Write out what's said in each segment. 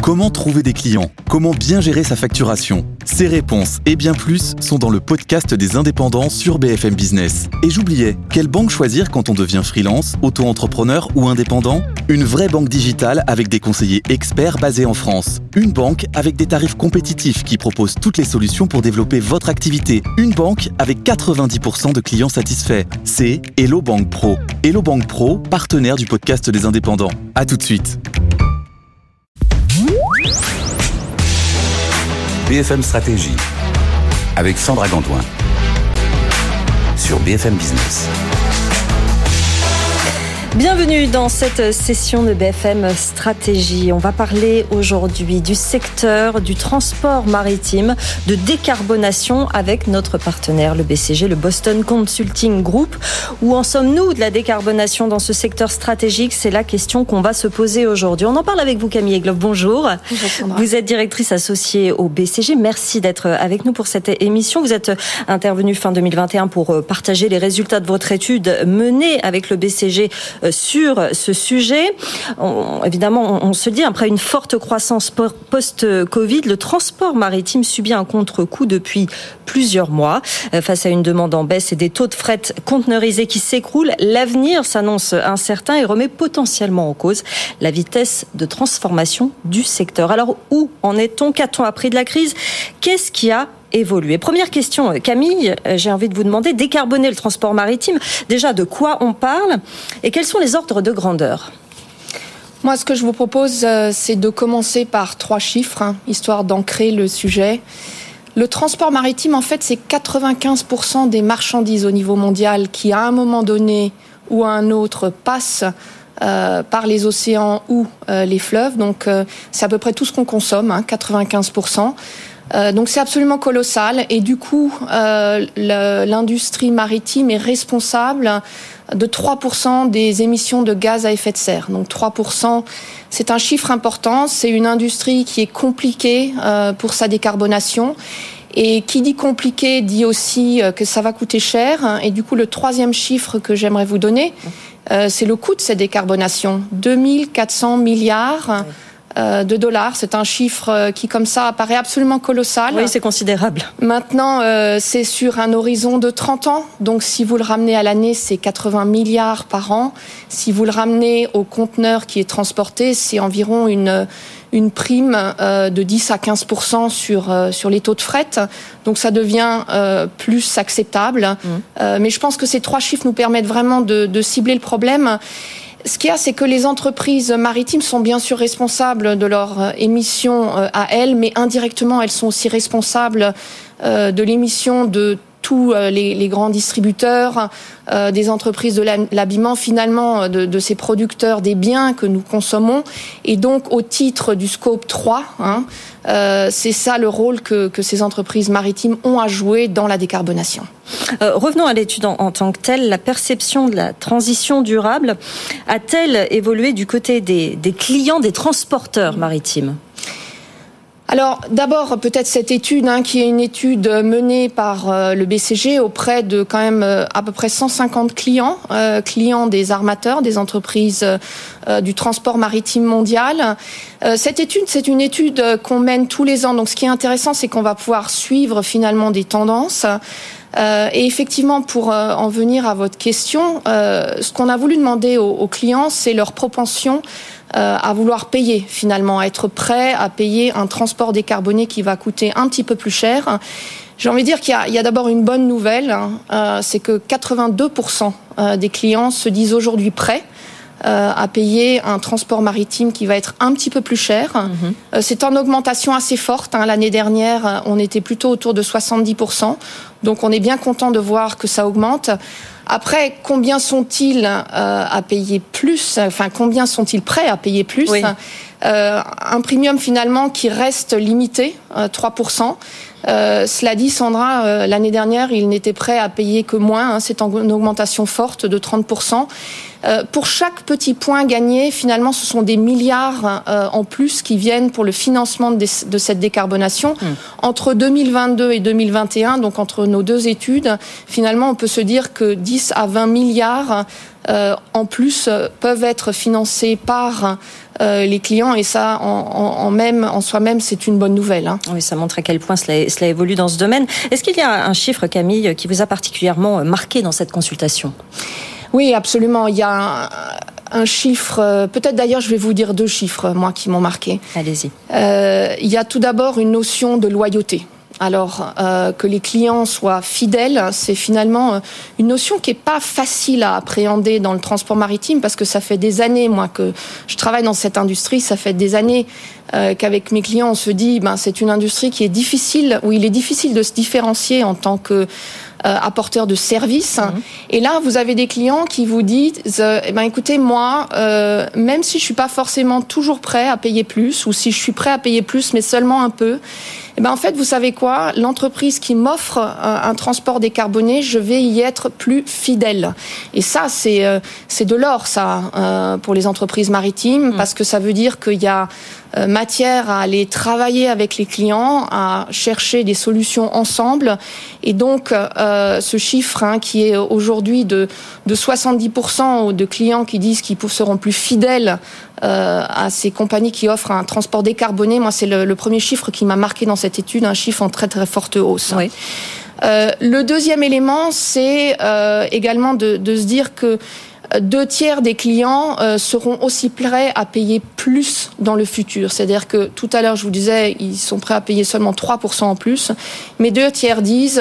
Comment trouver des clients ? Comment bien gérer sa facturation ? Ces réponses et bien plus sont dans le podcast des indépendants sur BFM Business. Et j'oubliais, quelle banque choisir quand on devient freelance, auto-entrepreneur ou indépendant ? Une vraie banque digitale avec des conseillers experts basés en France. Une banque avec des tarifs compétitifs qui propose toutes les solutions pour développer votre activité. Une banque avec 90% de clients satisfaits. C'est Hello Bank Pro. Hello Bank Pro, partenaire du podcast des indépendants. À tout de suite. BFM Stratégie avec Sandra Gantoin sur BFM Business. Bienvenue dans cette session de BFM Stratégie. On va parler aujourd'hui du secteur du transport maritime, de décarbonation avec notre partenaire, le BCG, le Boston Consulting Group. Où en sommes-nous de la décarbonation dans ce secteur stratégique ? C'est la question qu'on va se poser aujourd'hui. On en parle avec vous, Camille Egloff. Bonjour. Bonjour Sandra. Vous êtes directrice associée au BCG. Merci d'être avec nous pour cette émission. Vous êtes intervenue fin 2021 pour partager les résultats de votre étude menée avec le BCG sur ce sujet. Évidemment, on se dit, après une forte croissance post-Covid, le transport maritime subit un contre-coup depuis plusieurs mois. Face à une demande en baisse et des taux de fret conteneurisés qui s'écroulent, l'avenir s'annonce incertain et remet potentiellement en cause la vitesse de transformation du secteur. Alors, où en est-on ? Qu'a-t-on appris de la crise ? Qu'est-ce qui a évoluer. Première question, Camille, j'ai envie de vous demander, décarboner le transport maritime, déjà de quoi on parle et quels sont les ordres de grandeur ? Moi, ce que je vous propose, c'est de commencer par 3 chiffres, histoire d'ancrer le sujet. Le transport maritime, en fait, c'est 95% des marchandises au niveau mondial qui, à un moment donné ou à un autre, passent par les océans ou les fleuves. Donc, c'est à peu près tout ce qu'on consomme, 95%. Donc c'est absolument colossal et du coup l'industrie maritime est responsable de 3% des émissions de gaz à effet de serre. Donc 3%, c'est un chiffre important, c'est une industrie qui est compliquée pour sa décarbonation. Et qui dit compliqué dit aussi que ça va coûter cher. Et du coup, le 3e chiffre que j'aimerais vous donner, c'est le coût de cette décarbonation. 2400 milliards de dollars. C'est un chiffre qui, comme ça, apparaît absolument colossal. Oui, c'est considérable. Maintenant, c'est sur un horizon de 30 ans. Donc, si vous le ramenez à l'année, c'est 80 milliards par an. Si vous le ramenez au conteneur qui est transporté, c'est environ une prime de 10 à 15% sur les taux de fret. Donc, ça devient plus acceptable. Mais je pense que ces 3 chiffres nous permettent vraiment de cibler le problème. Ce qu'il y a, c'est que les entreprises maritimes sont bien sûr responsables de leurs émissions à elles, mais indirectement, elles sont aussi responsables de l'émission de tous les grands distributeurs, des entreprises de l'habillement, finalement, de ces producteurs des biens que nous consommons. Et donc, au titre du scope 3, c'est ça le rôle que ces entreprises maritimes ont à jouer dans la décarbonation. Revenons à l'étude en tant que telle. La perception de la transition durable a-t-elle évolué du côté des clients, des transporteurs maritimes ? Alors, d'abord, peut-être cette étude, qui est une étude menée par le BCG auprès de quand même à peu près 150 clients, clients des armateurs, des entreprises du transport maritime mondial. Cette étude, c'est une étude qu'on mène tous les ans. Donc, ce qui est intéressant, c'est qu'on va pouvoir suivre finalement des tendances. Et effectivement, pour en venir à votre question, ce qu'on a voulu demander aux clients, c'est leur propension à vouloir payer finalement, à être prêt à payer un transport décarboné qui va coûter un petit peu plus cher. J'ai envie de dire qu'il y a d'abord une bonne nouvelle, c'est que 82% des clients se disent aujourd'hui prêts à payer un transport maritime qui va être un petit peu plus cher. C'est en augmentation assez forte. L'année dernière, on était plutôt autour de 70%. Donc on est bien content de voir que ça augmente. Après, combien sont-ils à payer plus ? Enfin, combien sont-ils prêts à payer plus ? Oui. Un premium finalement qui reste limité, 3%. Cela dit, Sandra, l'année dernière, ils n'étaient prêts à payer que moins. C'est en augmentation forte de 30%. Pour chaque petit point gagné, finalement, ce sont des milliards en plus qui viennent pour le financement de cette décarbonation. Entre 2022 et 2021, donc entre nos deux études, finalement, on peut se dire que 10 à 20 milliards en plus peuvent être financés par les clients, et ça, en soi-même, c'est une bonne nouvelle. Oui, ça montre à quel point cela évolue dans ce domaine. Est-ce qu'il y a un chiffre, Camille, qui vous a particulièrement marqué dans cette consultation ? Oui, absolument. Il y a un chiffre, peut-être d'ailleurs je vais vous dire 2 chiffres, moi, qui m'ont marqué. Allez-y. Il y a tout d'abord une notion de loyauté. Alors, que les clients soient fidèles, c'est finalement une notion qui est pas facile à appréhender dans le transport maritime, parce que ça fait des années, moi, que je travaille dans cette industrie, ça fait des années qu'avec mes clients, on se dit, c'est une industrie qui est difficile, où il est difficile de se différencier en tant que apporteur de services. Et là, vous avez des clients qui vous disent, écoutez, moi, même si je suis pas forcément toujours prêt à payer plus, ou si je suis prêt à payer plus, mais seulement un peu, en fait, vous savez quoi ? L'entreprise qui m'offre un transport décarboné, je vais y être plus fidèle. Et ça, c'est de l'or, ça, pour les entreprises maritimes, parce que ça veut dire qu'il y a matière à aller travailler avec les clients, à chercher des solutions ensemble. Et donc, ce chiffre qui est aujourd'hui de 70% de clients qui disent qu'ils seront plus fidèles à ces compagnies qui offrent un transport décarboné, moi, c'est le premier chiffre qui m'a marqué dans cette étude, un chiffre en très, très forte hausse. Oui. Le deuxième élément, c'est également de se dire que 2/3 des clients seront aussi prêts à payer plus dans le futur. C'est-à-dire que tout à l'heure, je vous disais, ils sont prêts à payer seulement 3% en plus. Mais 2/3 disent,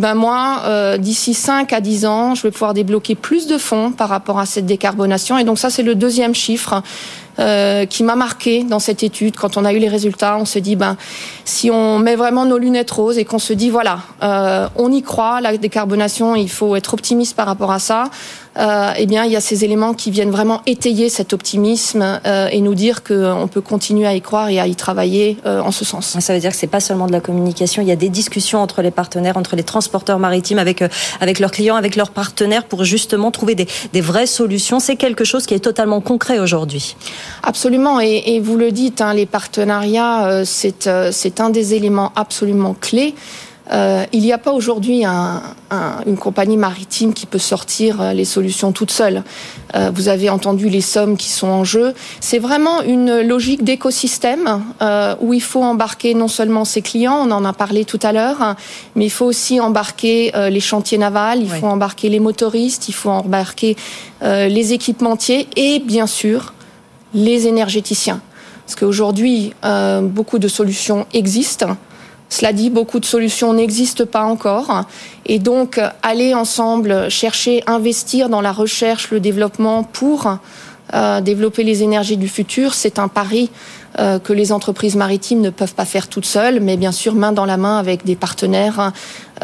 moi, d'ici 5 à 10 ans, je vais pouvoir débloquer plus de fonds par rapport à cette décarbonation. Et donc ça, c'est le deuxième chiffre qui m'a marqué dans cette étude. Quand on a eu les résultats, on se dit, si on met vraiment nos lunettes roses et qu'on se dit, voilà, on y croit, la décarbonation, il faut être optimiste par rapport à ça, il y a ces éléments qui viennent vraiment étayer cet optimisme et nous dire qu'on peut continuer à y croire et à y travailler en ce sens. Ça veut dire que c'est pas seulement de la communication, il y a des discussions entre les partenaires, entre les transporteurs maritimes, avec leurs clients, avec leurs partenaires, pour justement trouver des vraies solutions. C'est quelque chose qui est totalement concret aujourd'hui. Absolument, et vous le dites, les partenariats, c'est un des éléments absolument clés. Il n'y a pas aujourd'hui une compagnie maritime qui peut sortir les solutions toute seule. Vous avez entendu les sommes qui sont en jeu. C'est vraiment une logique d'écosystème où il faut embarquer non seulement ses clients, on en a parlé tout à l'heure, mais il faut aussi embarquer les chantiers navals, il faut embarquer les motoristes, il faut embarquer les équipementiers et bien sûr les énergéticiens. Parce qu'aujourd'hui, beaucoup de solutions existent. Cela dit, beaucoup de solutions n'existent pas encore. Et donc, aller ensemble chercher, investir dans la recherche, le développement pour développer les énergies du futur, c'est un pari que les entreprises maritimes ne peuvent pas faire toutes seules, mais bien sûr main dans la main avec des partenaires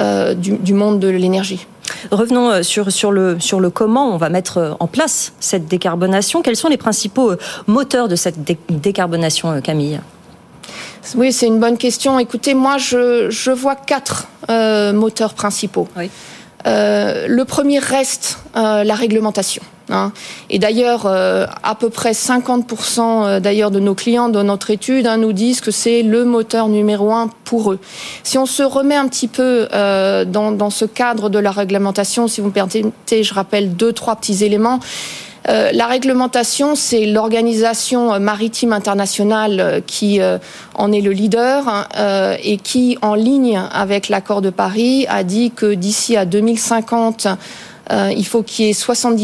du monde de l'énergie. Revenons sur le comment on va mettre en place cette décarbonation. Quels sont les principaux moteurs de cette décarbonation, Camille ? Oui, c'est une bonne question. Écoutez, moi, je vois 4 moteurs principaux. Oui. Le premier reste la réglementation. Et d'ailleurs, à peu près 50% d'ailleurs de nos clients de notre étude nous disent que c'est le moteur numéro 1 pour eux. Si on se remet un petit peu dans ce cadre de la réglementation, si vous me permettez, je rappelle 2-3 petits éléments. La réglementation, c'est l'organisation maritime internationale qui en est le leader et qui, en ligne avec l'accord de Paris, a dit que d'ici à 2050, il faut qu'il y ait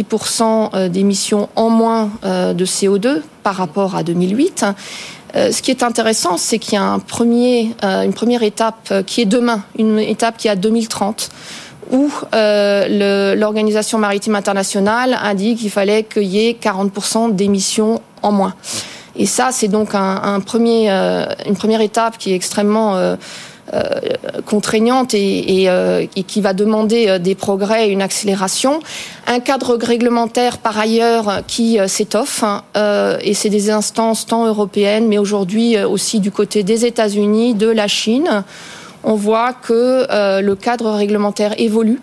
70% d'émissions en moins de CO2 par rapport à 2008. Ce qui est intéressant, c'est qu'il y a une première étape qui est demain, une étape qui est à 2030. Où l'Organisation maritime internationale a dit qu'il fallait qu'il y ait 40% d'émissions en moins. Et ça, c'est donc une première étape qui est extrêmement contraignante et qui va demander des progrès et une accélération. Un cadre réglementaire, par ailleurs, qui s'étoffe, et c'est des instances tant européennes, mais aujourd'hui aussi du côté des États-Unis, de la Chine. On voit que le cadre réglementaire évolue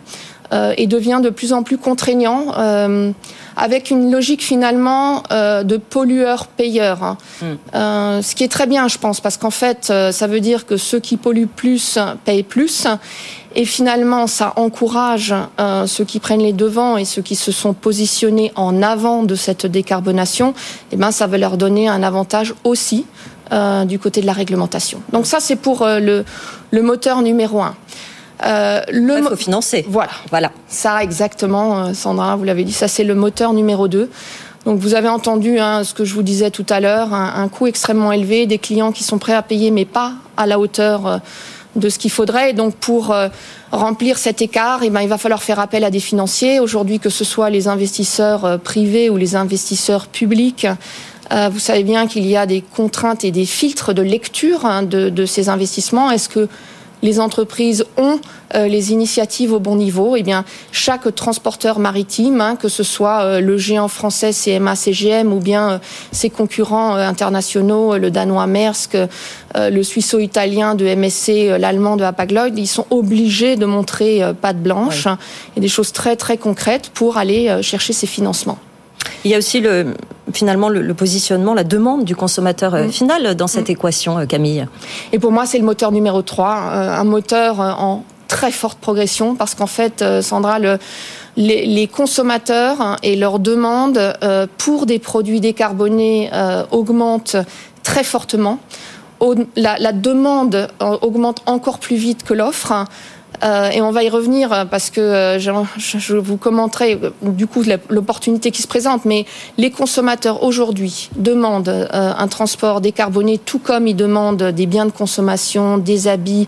et devient de plus en plus contraignant, avec une logique finalement de pollueur-payeur. Ce qui est très bien, je pense, parce qu'en fait, ça veut dire que ceux qui polluent plus payent plus. Et finalement, ça encourage ceux qui prennent les devants et ceux qui se sont positionnés en avant de cette décarbonation. Eh ben, ça va leur donner un avantage aussi du côté de la réglementation. Donc ça, c'est pour le moteur numéro 1. Il faut financer. Voilà. Ça, exactement, Sandra, vous l'avez dit, ça, c'est le moteur numéro 2. Donc, vous avez entendu ce que je vous disais tout à l'heure, un coût extrêmement élevé, des clients qui sont prêts à payer, mais pas à la hauteur de ce qu'il faudrait. Et donc, pour remplir cet écart, il va falloir faire appel à des financiers. Aujourd'hui, que ce soit les investisseurs privés ou les investisseurs publics, vous savez bien qu'il y a des contraintes et des filtres de lecture de ces investissements. Est-ce que les entreprises ont les initiatives au bon niveau? Eh bien, chaque transporteur maritime, que ce soit le géant français CMA CGM ou bien ses concurrents internationaux, le danois Maersk, le suisseau-italien de MSC, l'allemand de Hapag-Lloyd, ils sont obligés de montrer patte blanche et des choses très très concrètes pour aller chercher ces financements. Il y a aussi finalement le positionnement, la demande du consommateur final dans cette équation, Camille. Et pour moi, c'est le moteur numéro 3, un moteur en très forte progression, parce qu'en fait, Sandra, les consommateurs et leur demande pour des produits décarbonés augmentent très fortement. La demande augmente encore plus vite que l'offre. Et on va y revenir parce que je vous commenterai du coup l'opportunité qui se présente. Mais les consommateurs aujourd'hui demandent un transport décarboné, tout comme ils demandent des biens de consommation, des habits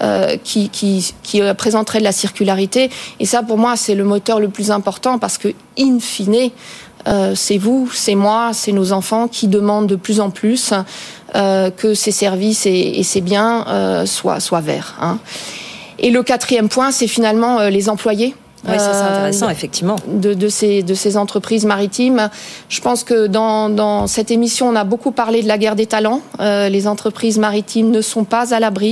qui présenteraient de la circularité. Et ça, pour moi, c'est le moteur le plus important parce que, in fine, c'est vous, c'est moi, c'est nos enfants qui demandent de plus en plus que ces services et ces biens soient verts. Et le 4e point, c'est finalement les employés. Oui, c'est intéressant, effectivement. De ces entreprises maritimes. Je pense que dans cette émission, on a beaucoup parlé de la guerre des talents. Les entreprises maritimes ne sont pas à l'abri.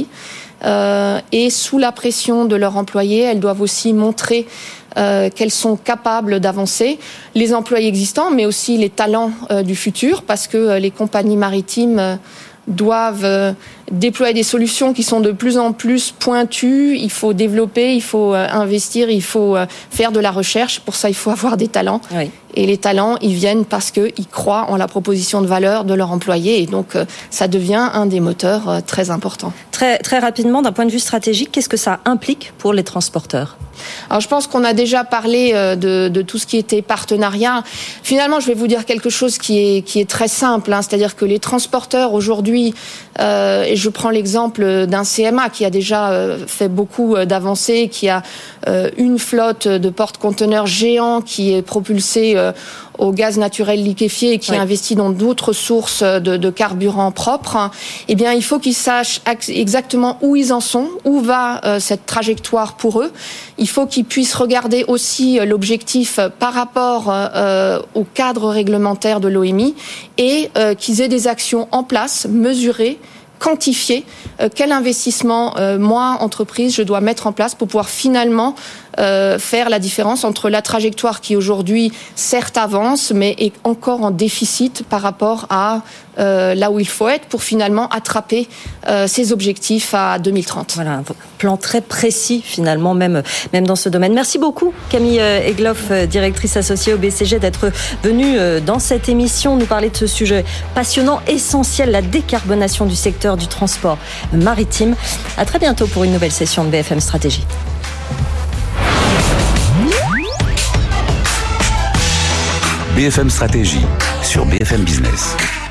Et sous la pression de leurs employés, elles doivent aussi montrer qu'elles sont capables d'avancer. Les employés existants, mais aussi les talents du futur, parce que les compagnies maritimes doivent déployer des solutions qui sont de plus en plus pointues. Il faut développer, il faut investir, il faut faire de la recherche. Pour ça, il faut avoir des talents. Oui. Et les talents, ils viennent parce qu'ils croient en la proposition de valeur de leurs employés. Et donc, ça devient un des moteurs très importants. Très, très rapidement, d'un point de vue stratégique, qu'est-ce que ça implique pour les transporteurs ? Alors, je pense qu'on a déjà parlé de tout ce qui était partenariat. Finalement, je vais vous dire quelque chose qui est très simple. C'est-à-dire que les transporteurs, aujourd'hui, et je prends l'exemple d'un CMA qui a déjà fait beaucoup d'avancées, qui a une flotte de porte-conteneurs géants qui est propulsée au gaz naturel liquéfié et qui investit dans d'autres sources de carburant propre. Eh bien, il faut qu'ils sachent exactement où ils en sont, où va cette trajectoire pour eux. Il faut qu'ils puissent regarder aussi l'objectif par rapport au cadre réglementaire de l'OMI et qu'ils aient des actions en place, mesurées, quantifier quel investissement, moi, entreprise, je dois mettre en place pour pouvoir finalement faire la différence entre la trajectoire qui aujourd'hui, certes, avance, mais est encore en déficit par rapport à là où il faut être pour finalement attraper ses objectifs à 2030. Voilà, un plan très précis finalement, même dans ce domaine. Merci beaucoup Camille Egloff, directrice associée au BCG, d'être venue dans cette émission nous parler de ce sujet passionnant, essentiel, la décarbonation du secteur du transport maritime. À très bientôt pour une nouvelle session de BFM Stratégie. BFM Stratégie sur BFM Business.